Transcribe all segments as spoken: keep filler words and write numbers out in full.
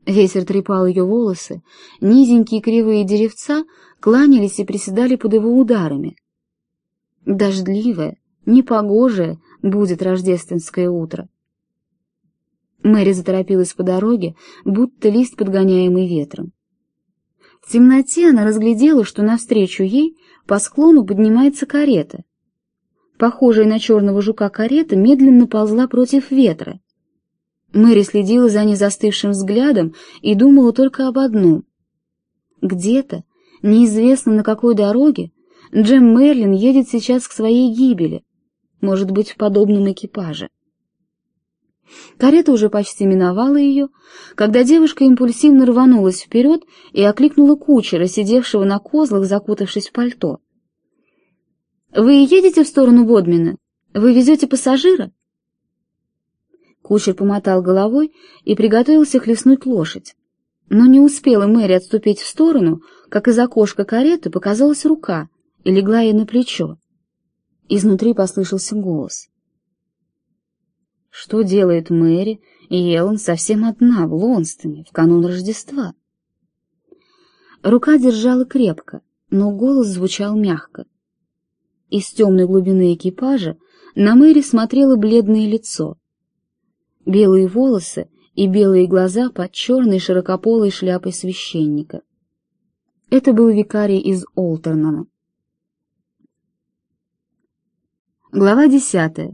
Ветер трепал ее волосы, низенькие кривые деревца кланялись и приседали под его ударами. Дождливое, непогожее будет рождественское утро. Мэри заторопилась по дороге, будто лист, подгоняемый ветром. В темноте она разглядела, что навстречу ей по склону поднимается карета. Похожая на черного жука карета медленно ползла против ветра. Мэри следила за ней застывшим взглядом и думала только об одном. Где-то, неизвестно на какой дороге, Джем Мерлин едет сейчас к своей гибели, может быть, в подобном экипаже. Карета уже почти миновала ее, когда девушка импульсивно рванулась вперед и окликнула кучера, сидевшего на козлах, закутавшись в пальто. «Вы едете в сторону Бодмина? Вы везете пассажира?» Кучер помотал головой и приготовился хлестнуть лошадь. Но не успела Мэри отступить в сторону, как из окошка кареты показалась рука и легла ей на плечо. Изнутри послышался голос. Что делает Мэри и Эллен совсем одна в Лонстоне в канун Рождества? Рука держала крепко, но голос звучал мягко. Из темной глубины экипажа на Мэри смотрело бледное лицо. Белые волосы и белые глаза под черной широкополой шляпой священника. Это был викарий из Олтернона. Глава десятая.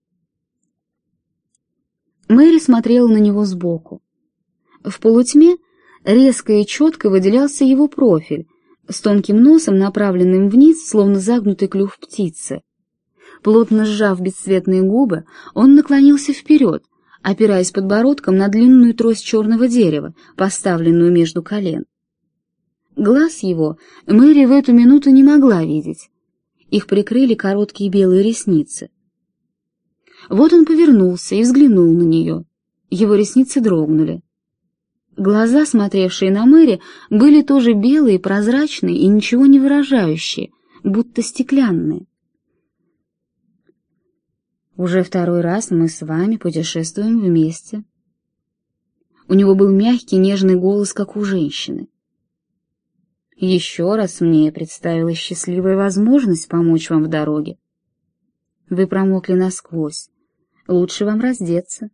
Мэри смотрела на него сбоку. В полутьме резко и четко выделялся его профиль, с тонким носом, направленным вниз, словно загнутый клюв птицы. Плотно сжав бесцветные губы, он наклонился вперед, опираясь подбородком на длинную трость черного дерева, поставленную между колен. Глаз его Мэри в эту минуту не могла видеть. Их прикрыли короткие белые ресницы. Вот он повернулся и взглянул на нее. Его ресницы дрогнули. Глаза, смотревшие на Мэри, были тоже белые, прозрачные и ничего не выражающие, будто стеклянные. «Уже второй раз мы с вами путешествуем вместе». У него был мягкий, нежный голос, как у женщины. «Еще раз мне представилась счастливая возможность помочь вам в дороге. Вы промокли насквозь. Лучше вам раздеться».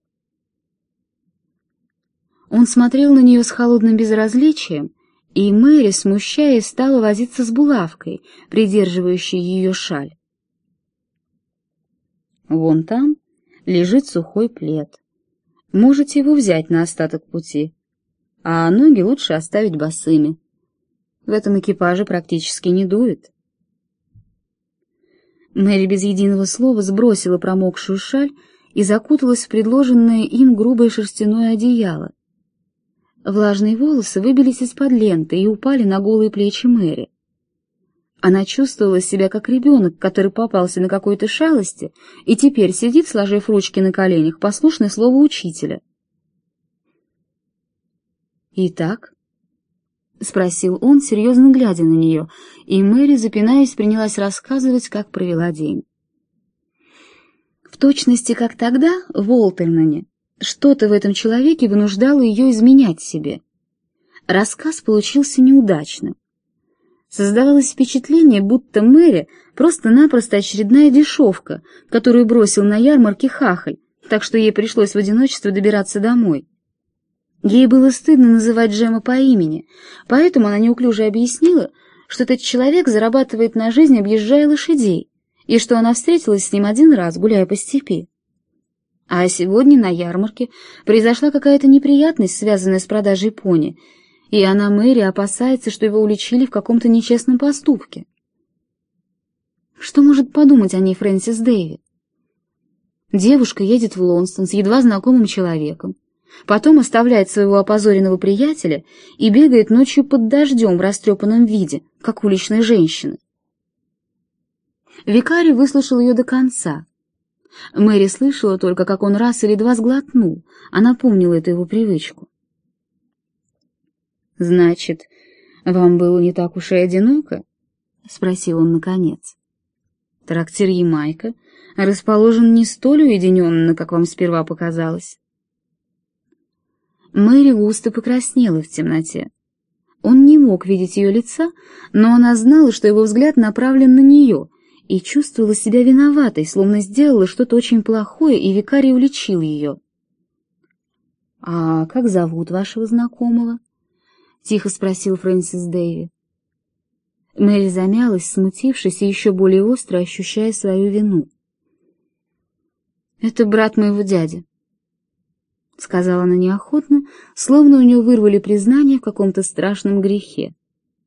Он смотрел на нее с холодным безразличием, и Мэри, смущаясь, стала возиться с булавкой, придерживающей ее шаль. «Вон там лежит сухой плед. Можете его взять на остаток пути, а ноги лучше оставить босыми. В этом экипаже практически не дует». Мэри без единого слова сбросила промокшую шаль и закуталась в предложенное им грубое шерстяное одеяло. Влажные волосы выбились из-под ленты и упали на голые плечи Мэри. Она чувствовала себя как ребенок, который попался на какой-то шалости и теперь сидит, сложив ручки на коленях, послушный слову учителя. «Итак?» — спросил он, серьезно глядя на нее, и Мэри, запинаясь, принялась рассказывать, как провела день. В точности, как тогда, в Олтерноне, что-то в этом человеке вынуждало ее изменять себе. Рассказ получился неудачным. Создавалось впечатление, будто Мэри просто-напросто очередная дешевка, которую бросил на ярмарке хахаль, так что ей пришлось в одиночестве добираться домой. Ей было стыдно называть Джема по имени, поэтому она неуклюже объяснила, что этот человек зарабатывает на жизнь, объезжая лошадей, и что она встретилась с ним один раз, гуляя по степи. А сегодня на ярмарке произошла какая-то неприятность, связанная с продажей пони, и она, Мэри, опасается, что его уличили в каком-то нечестном поступке. Что может подумать о ней Фрэнсис Дэви? Девушка едет в Лонстон с едва знакомым человеком, потом оставляет своего опозоренного приятеля и бегает ночью под дождем в растрепанном виде, как уличная женщина. Викарий выслушал ее до конца. Мэри слышала только, как он раз или два сглотнул, она помнила эту его привычку. «Значит, вам было не так уж и одиноко?» — спросил он наконец. «Трактир Ямайка расположен не столь уединенно, как вам сперва показалось». Мэри густо покраснела в темноте. Он не мог видеть ее лица, но она знала, что его взгляд направлен на нее, и чувствовала себя виноватой, словно сделала что-то очень плохое, и викарий уличил ее. «А как зовут вашего знакомого?» — тихо спросил Фрэнсис Дэйви. Мэри замялась, смутившись и еще более остро ощущая свою вину. «Это брат моего дяди», — сказала она неохотно, словно у нее вырвали признание в каком-то страшном грехе.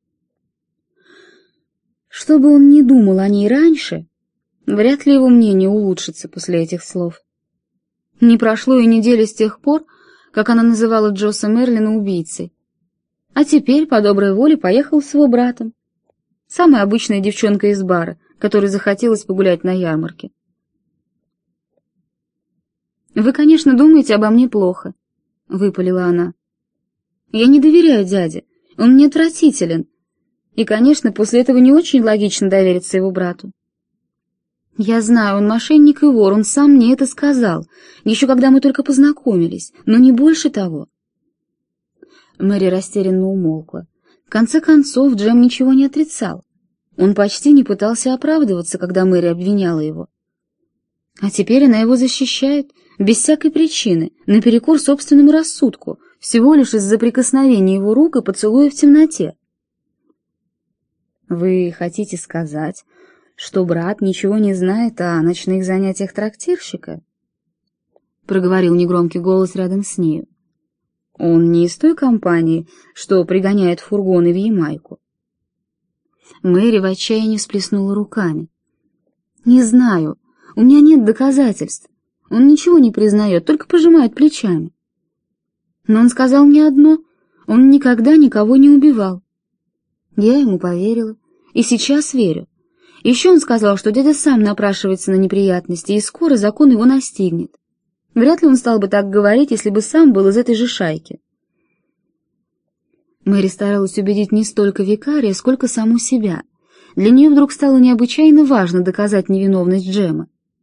Что бы он ни думал о ней раньше, вряд ли его мнение улучшится после этих слов. Не прошло и недели с тех пор, как она называла Джосса Мерлина убийцей, а теперь по доброй воле поехал с его братом. Самая обычная девчонка из бара, которой захотелось погулять на ярмарке. «Вы, конечно, думаете обо мне плохо», — выпалила она. «Я не доверяю дяде, он мне отвратителен, и, конечно, после этого не очень логично довериться его брату. Я знаю, он мошенник и вор, он сам мне это сказал, еще когда мы только познакомились, но не больше того». Мэри растерянно умолкла. В конце концов, Джем ничего не отрицал. Он почти не пытался оправдываться, когда Мэри обвиняла его. А теперь она его защищает, без всякой причины, наперекор собственному рассудку, всего лишь из-за прикосновения его рук и поцелуя в темноте. «Вы хотите сказать, что брат ничего не знает о ночных занятиях трактирщика?» — проговорил негромкий голос рядом с нею. «Он не из той компании, что пригоняет фургоны в Ямайку». Мэри в отчаянии всплеснула руками. «Не знаю, у меня нет доказательств. Он ничего не признает, только пожимает плечами. Но он сказал мне одно: он никогда никого не убивал. Я ему поверила, и сейчас верю. Еще он сказал, что дядя сам напрашивается на неприятности, и скоро закон его настигнет. Вряд ли он стал бы так говорить, если бы сам был из этой же шайки». Мэри старалась убедить не столько викария, сколько саму себя. Для нее вдруг стало необычайно важно доказать невиновность Джема.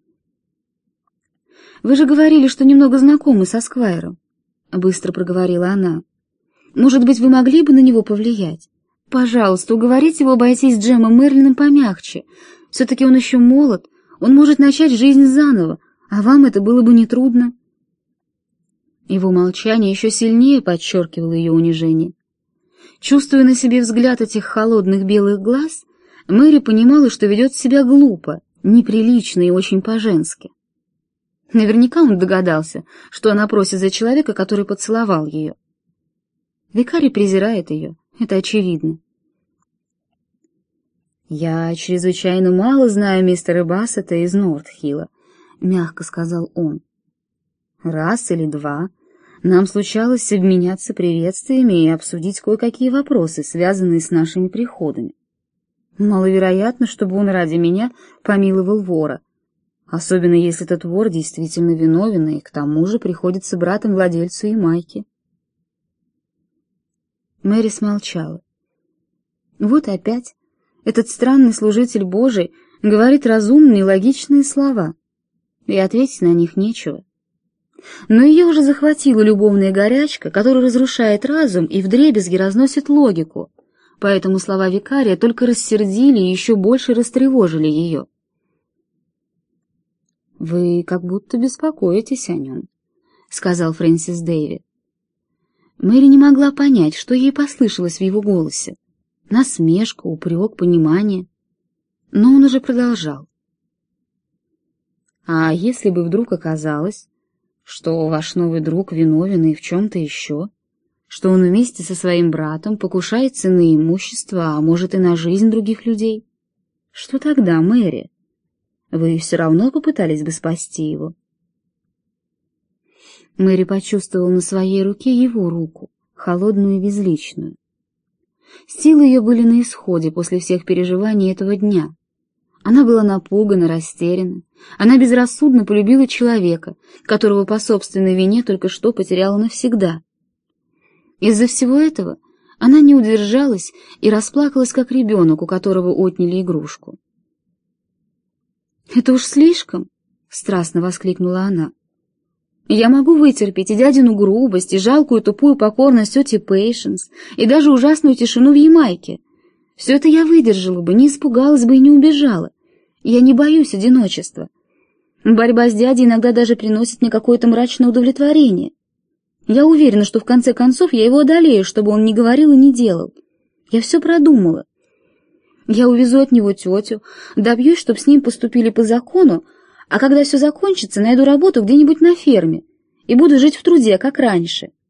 «Вы же говорили, что немного знакомы со Сквайром», — быстро проговорила она. «Может быть, вы могли бы на него повлиять? Пожалуйста, уговорите его обойтись с Джемом Мерлином помягче. Все-таки он еще молод, он может начать жизнь заново, а вам это было бы нетрудно». Его молчание еще сильнее подчеркивало ее унижение. Чувствуя на себе взгляд этих холодных белых глаз, Мэри понимала, что ведет себя глупо, неприлично и очень по-женски. Наверняка он догадался, что она просит за человека, который поцеловал ее. Викарий презирает ее, это очевидно. «Я чрезвычайно мало знаю мистера Бассета из Нортхилла», — мягко сказал он. «Раз или два нам случалось обменяться приветствиями и обсудить кое-какие вопросы, связанные с нашими приходами. Маловероятно, чтобы он ради меня помиловал вора, особенно если этот вор действительно виновен и к тому же приходится братом владельцу Ямайки». Мэри смолчала. Вот опять этот странный служитель Божий говорит разумные и логичные слова, и ответить на них нечего. Но ее уже захватила любовная горячка, которая разрушает разум и вдребезги разносит логику, поэтому слова викария только рассердили и еще больше растревожили ее. «Вы как будто беспокоитесь о нем», — сказал Фрэнсис Дэйви. Мэри не могла понять, что ей послышалось в его голосе. Насмешка, упрек, понимание. Но он уже продолжал. «А если бы вдруг оказалось, что ваш новый друг виновен и в чем-то еще, что он вместе со своим братом покушается на имущество, а может и на жизнь других людей? Что тогда, Мэри? Вы все равно попытались бы спасти его?» Мэри почувствовала на своей руке его руку, холодную и безличную. Силы ее были на исходе после всех переживаний этого дня. Она была напугана, растеряна. Она безрассудно полюбила человека, которого по собственной вине только что потеряла навсегда. Из-за всего этого она не удержалась и расплакалась, как ребенок, у которого отняли игрушку. «Это уж слишком!» — страстно воскликнула она. Я могу вытерпеть и дядину грубость, и жалкую тупую покорность тети Пейшенс, и даже ужасную тишину в Ямайке. Все это я выдержала бы, не испугалась бы и не убежала. Я не боюсь одиночества. Борьба с дядей иногда даже приносит мне какое-то мрачное удовлетворение. Я уверена, что в конце концов я его одолею, чтобы он не говорил и не делал. Я все продумала. Я увезу от него тетю, добьюсь, чтобы с ним поступили по закону, а когда все закончится, найду работу где-нибудь на ферме и буду жить в труде, как раньше.